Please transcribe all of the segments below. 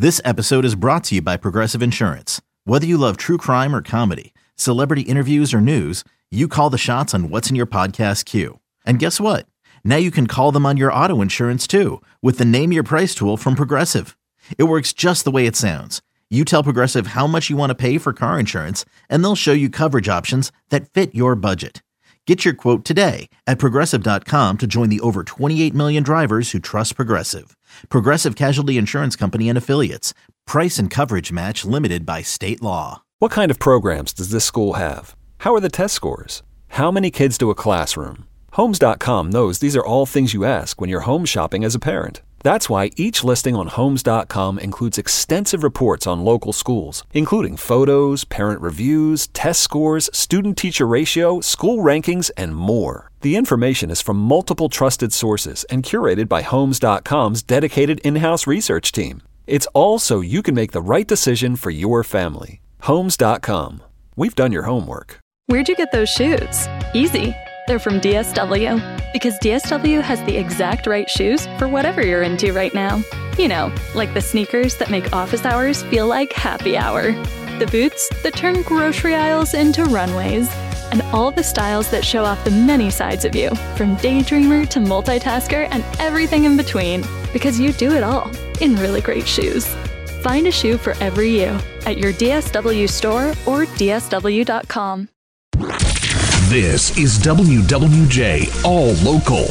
This episode is brought to you by Progressive Insurance. Whether you love true crime or comedy, celebrity interviews or news, you call the shots on what's in your podcast queue. And guess what? Now you can call them on your auto insurance too with the Name Your Price tool from Progressive. It works just the way it sounds. You tell Progressive how much you want to pay for car insurance, and they'll show you coverage options that fit your budget. Get your quote today at Progressive.com to join the over 28 million drivers who trust Progressive. Progressive Casualty Insurance Company and Affiliates. Price and coverage match limited by state law. What kind of programs does this school have? How are the test scores? How many kids to a classroom? Homes.com knows these are all things you ask when you're home shopping as a parent. That's why each listing on Homes.com includes extensive reports on local schools, including photos, parent reviews, test scores, student-teacher ratio, school rankings, and more. The information is from multiple trusted sources and curated by Homes.com's dedicated in-house research team. It's all so you can make the right decision for your family. Homes.com. We've done your homework. Where'd you get those shoes? Easy. They're from DSW. Because DSW has the exact right shoes for whatever you're into right now. You know, like the sneakers that make office hours feel like happy hour. The boots that turn grocery aisles into runways. And all the styles that show off the many sides of you, from daydreamer to multitasker and everything in between. Because you do it all in really great shoes. Find a shoe for every you at your DSW store or DSW.com. This is WWJ All Local.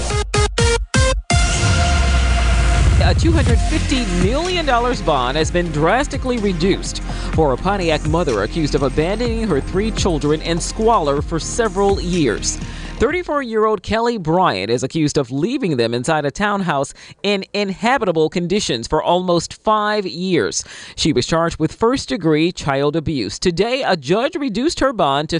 A $250 million bond has been drastically reduced for a Pontiac mother accused of abandoning her 3 children in squalor for several years. 34-year-old Kelly Bryant is accused of leaving them inside a townhouse in inhabitable conditions for almost 5 years. She was charged with first-degree child abuse. Today, a judge reduced her bond to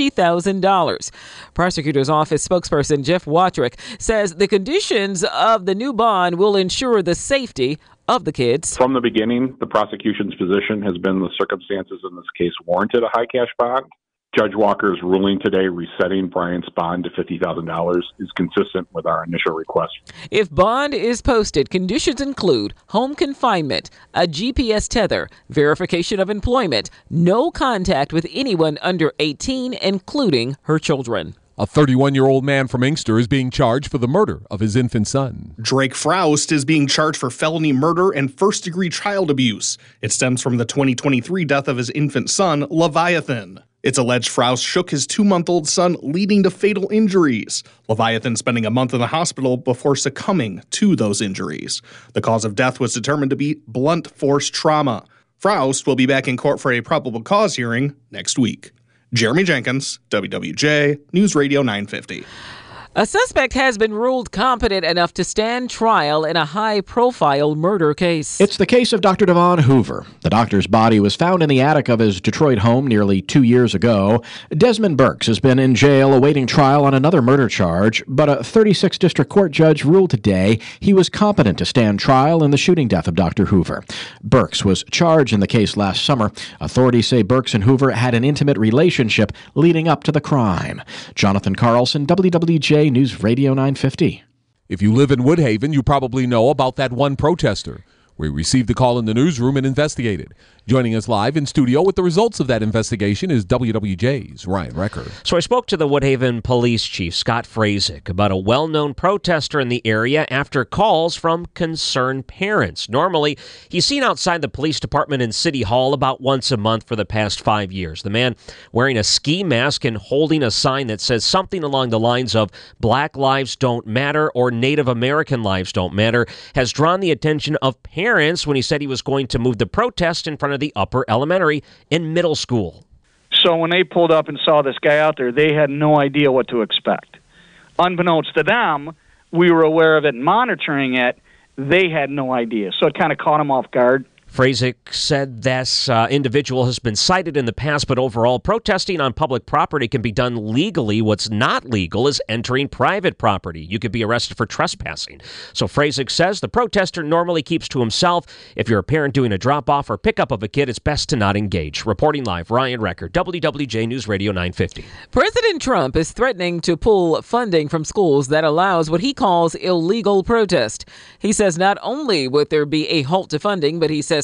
$50,000. Prosecutor's office spokesperson Jeff Watrick says the conditions of the new bond will ensure the safety of the kids. From the beginning, the prosecution's position has been the circumstances in this case warranted a high cash bond. Judge Walker's ruling today resetting Bryant's bond to $50,000 is consistent with our initial request. If bond is posted, conditions include home confinement, a GPS tether, verification of employment, no contact with anyone under 18, including her children. A 31-year-old man from Inkster is being charged for the murder of his infant son. Drake Froust is being charged for felony murder and first-degree child abuse. It stems from the 2023 death of his infant son, Leviathan. It's alleged Froust shook his 2-month-old son, leading to fatal injuries. Leviathan spending a month in the hospital before succumbing to those injuries. The cause of death was determined to be blunt force trauma. Froust will be back in court for a probable cause hearing next week. Jeremy Jenkins, WWJ, News Radio 950. A suspect has been ruled competent enough to stand trial in a high-profile murder case. It's the case of Dr. Devon Hoover. The doctor's body was found in the attic of his Detroit home nearly 2 years ago. Desmond Burks has been in jail awaiting trial on another murder charge, but a 36th District Court judge ruled today he was competent to stand trial in the shooting death of Dr. Hoover. Burks was charged in the case last summer. Authorities say Burks and Hoover had an intimate relationship leading up to the crime. Jonathan Carlson, WWJ News Radio 950. If you live in Woodhaven, you probably know about that one protester. We received the call in the newsroom and investigated. Joining us live in studio with the results of that investigation is WWJ's Ryan Recker. So I spoke to the Woodhaven Police Chief, Scott Frazek, about a well-known protester in the area after calls from concerned parents. Normally, he's seen outside the police department in City Hall about once a month for the past 5 years. The man wearing a ski mask and holding a sign that says something along the lines of Black Lives Don't Matter or Native American Lives Don't Matter has drawn the attention of parents when he said he was going to move the protest in front of the upper elementary and middle school. So when they pulled up and saw this guy out there, they had no idea what to expect. Unbeknownst to them, we were aware of it and monitoring it. They had no idea. So it kind of caught them off guard. Frazek said this individual has been cited in the past, but overall, protesting on public property can be done legally. What's not legal is entering private property. You could be arrested for trespassing. So Frazek says the protester normally keeps to himself. If you're a parent doing a drop-off or pickup of a kid, it's best to not engage. Reporting live, Ryan Recker, WWJ News Radio 950. President Trump is threatening to pull funding from schools that allows what he calls illegal protest. He says not only would there be a halt to funding, but he says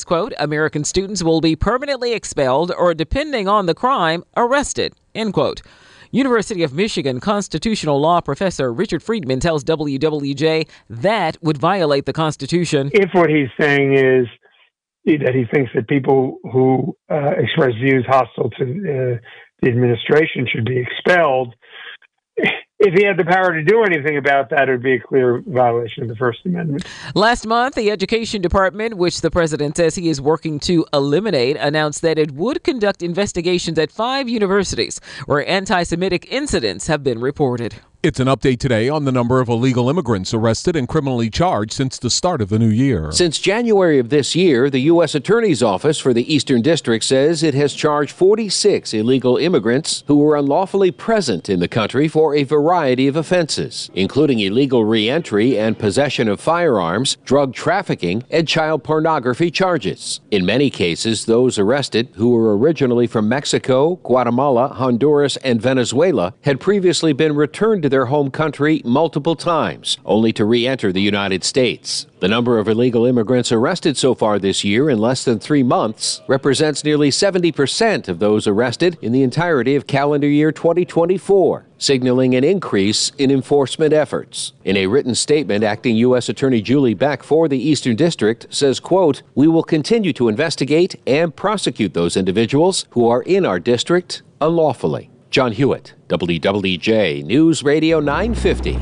says, quote, American students will be permanently expelled or, depending on the crime, arrested, end quote. University of Michigan constitutional law professor Richard Friedman tells WWJ that would violate the Constitution. If what he's saying is that he thinks that people who express views hostile to the administration should be expelled, if he had the power to do anything about that, it would be a clear violation of the First Amendment. Last month, the Education Department, which the president says he is working to eliminate, announced that it would conduct investigations at 5 universities where anti-Semitic incidents have been reported. It's an update today on the number of illegal immigrants arrested and criminally charged since the start of the new year. Since January of this year, the U.S. Attorney's Office for the Eastern District says it has charged 46 illegal immigrants who were unlawfully present in the country for a variety of offenses, including illegal re-entry and possession of firearms, drug trafficking, and child pornography charges. In many cases, those arrested, who were originally from Mexico, Guatemala, Honduras, and Venezuela, had previously been returned to their home country multiple times, only to re-enter the United States. The number of illegal immigrants arrested so far this year in less than 3 months represents nearly 70% of those arrested in the entirety of calendar year 2024, signaling an increase in enforcement efforts. In a written statement, Acting U.S. Attorney Julie Beck for the Eastern District says, quote, "We will continue to investigate and prosecute those individuals who are in our district unlawfully." John Hewitt, WWJ News Radio 950.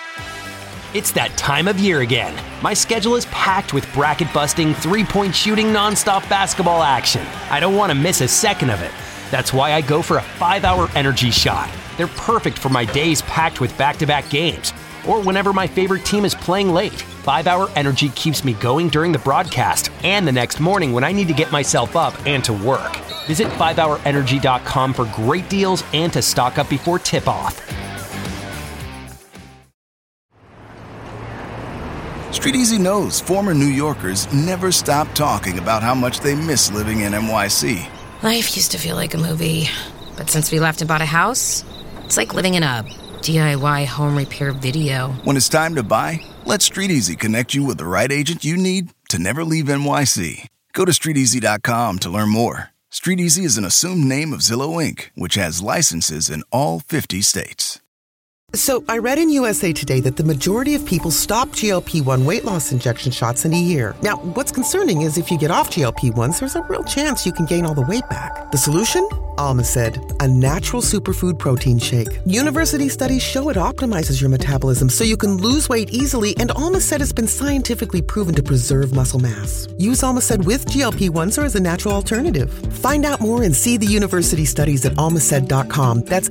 It's that time of year again. My schedule is packed with bracket-busting, three-point shooting, nonstop basketball action. I don't want to miss a second of it. That's why I go for a 5-hour energy shot. They're perfect for my days packed with back-to-back games, or whenever my favorite team is playing late. 5-hour energy keeps me going during the broadcast and the next morning when I need to get myself up and to work. Visit 5hourenergy.com for great deals and to stock up before tip-off. Street Easy knows former New Yorkers never stop talking about how much they miss living in NYC. Life used to feel like a movie, but since we left and bought a house, it's like living in a DIY home repair video. When it's time to buy, let Street Easy connect you with the right agent you need to never leave NYC. Go to StreetEasy.com to learn more. Street Easy is an assumed name of Zillow Inc., which has licenses in all 50 states. So I read in USA Today that the majority of people stop GLP-1 weight loss injection shots in a year. Now, what's concerning is if you get off GLP-1s, there's a real chance you can gain all the weight back. The solution? Almacid, a natural superfood protein shake. University studies show it optimizes your metabolism so you can lose weight easily, and Almacid has been scientifically proven to preserve muscle mass. Use Almacid with GLP-1s or as a natural alternative. Find out more and see the university studies at almacid.com. That's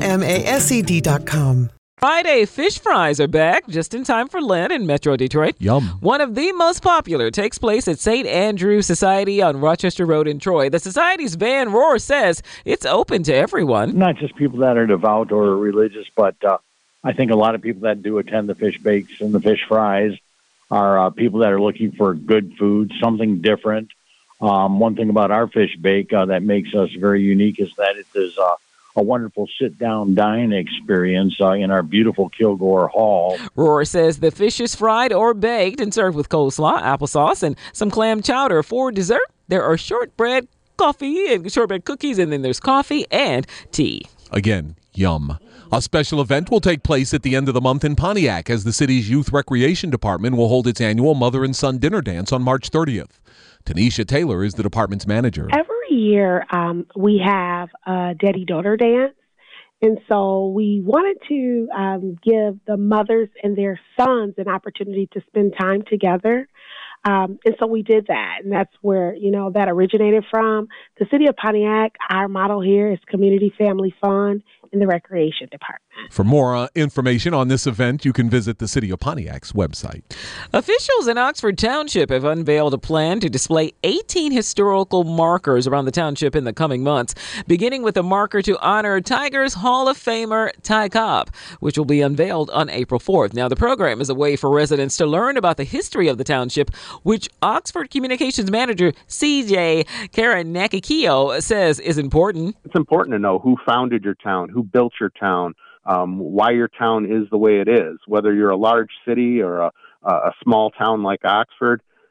ALMASED.com. Friday fish fries are back just in time for Lent in Metro Detroit. Yum. One of the most popular takes place at St. Andrew Society on Rochester Road in Troy. The Society's Van Rohr says it's open to everyone. Not just people that are devout or religious, but I think a lot of people that do attend the fish bakes and the fish fries are people that are looking for good food, something different. One thing about our fish bake that makes us very unique is that it is a wonderful sit-down dine experience in our beautiful Kilgore Hall. Rohr says the fish is fried or baked and served with coleslaw, applesauce, and some clam chowder. For dessert, there are shortbread coffee and shortbread cookies, and then there's coffee and tea. Again, yum. A special event will take place at the end of the month in Pontiac as the city's Youth Recreation Department will hold its annual Mother and Son Dinner Dance on March 30th. Tanisha Taylor is the department's manager. Every year we have a daddy-daughter dance, and so we wanted to give the mothers and their sons an opportunity to spend time together. And so we did that, and that's where, that originated from. The city of Pontiac, our model here is community family fun in the recreation department. For more information on this event, you can visit the City of Pontiac's website. Officials in Oxford Township have unveiled a plan to display 18 historical markers around the township in the coming months, beginning with a marker to honor Tigers Hall of Famer Ty Cobb, which will be unveiled on April 4th. Now, the program is a way for residents to learn about the history of the township, which Oxford Communications Manager CJ Karen Nakikio says is important. It's important to know who founded your town, who built your town, why your town is the way it is. Whether you're a large city or a small town like Oxford,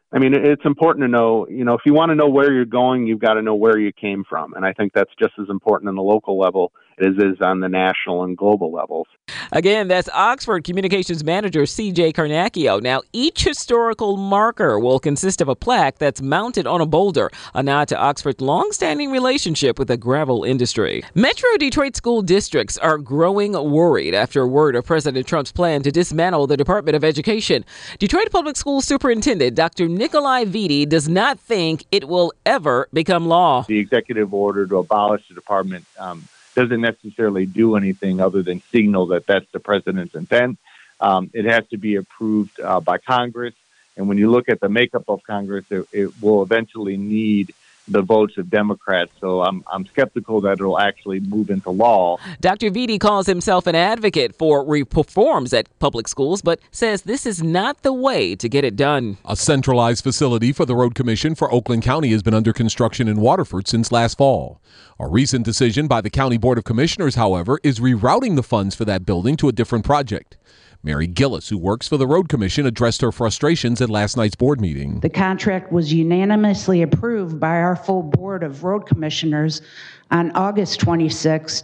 I mean, it's important to know, if you want to know where you're going, you've got to know where you came from. And I think that's just as important on the local level as it is on the national and global levels. Again, that's Oxford Communications Manager C.J. Carnacchio. Now, each historical marker will consist of a plaque that's mounted on a boulder, a nod to Oxford's long-standing relationship with the gravel industry. Metro Detroit school districts are growing worried after word of President Trump's plan to dismantle the Department of Education. Detroit Public School Superintendent Dr. Nikolai Vitti does not think it will ever become law. The executive order to abolish the department doesn't necessarily do anything other than signal that that's the president's intent. It has to be approved by Congress. And when you look at the makeup of Congress, it will eventually need the votes of Democrats. So I'm skeptical that it'll actually move into law. Dr. Vitti calls himself an advocate for reforms at public schools, but says this is not the way to get it done. A centralized facility for the Road Commission for Oakland County has been under construction in Waterford since last fall. A recent decision by the County Board of Commissioners, however, is rerouting the funds for that building to a different project. Mary Gillis, who works for the Road Commission, addressed her frustrations at last night's board meeting. The contract was unanimously approved by our full board of road commissioners on August 26,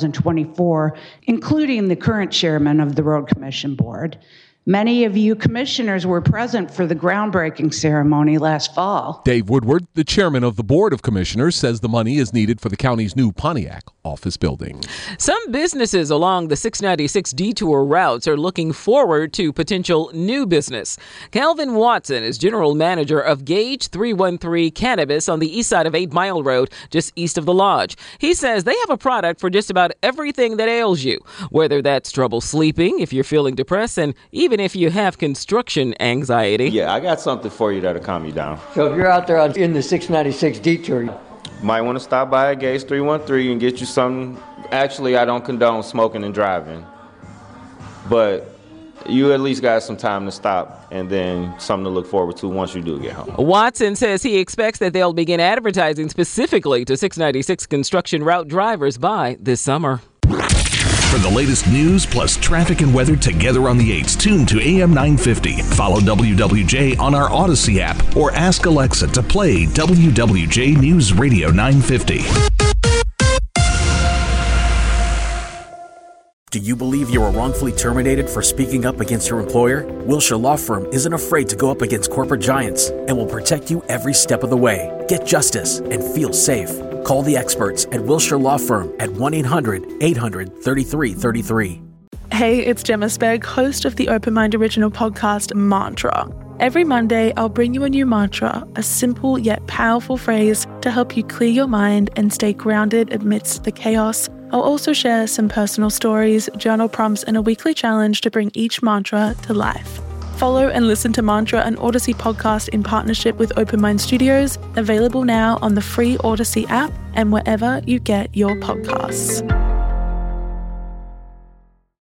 2024, including the current chairman of the Road Commission Board. Many of you commissioners were present for the groundbreaking ceremony last fall. Dave Woodward, the chairman of the Board of Commissioners, says the money is needed for the county's new Pontiac office building. Some businesses along the 696 detour routes are looking forward to potential new business. Calvin Watson is general manager of Gage 313 Cannabis on the east side of 8 Mile Road, just east of the lodge. He says they have a product for just about everything that ails you, whether that's trouble sleeping, if you're feeling depressed, and even if you have construction anxiety. Yeah, I got something for you that'll calm you down. So if you're out there in the 696 detour, might want to stop by at Gage 313 and get you something. Actually, I don't condone smoking and driving, but you at least got some time to stop and then something to look forward to once you do get home. Watson says he expects that they'll begin advertising specifically to 696 construction route drivers by this summer. For the latest news plus traffic and weather together on the 8s, tune to AM 950. Follow WWJ on our Odyssey app or ask Alexa to play WWJ News Radio 950. Do you believe you were wrongfully terminated for speaking up against your employer? Wilshire Law Firm isn't afraid to go up against corporate giants and will protect you every step of the way. Get justice and feel safe. Call the experts at Wilshire Law Firm at 1-800-800-3333. Hey, it's Gemma Spegg, host of the Open Mind original podcast, Mantra. Every Monday, I'll bring you a new mantra, a simple yet powerful phrase to help you clear your mind and stay grounded amidst the chaos. I'll also share some personal stories, journal prompts, and a weekly challenge to bring each mantra to life. Follow and listen to Mantra, an Odyssey podcast in partnership with Open Mind Studios, available now on the free Odyssey app and wherever you get your podcasts.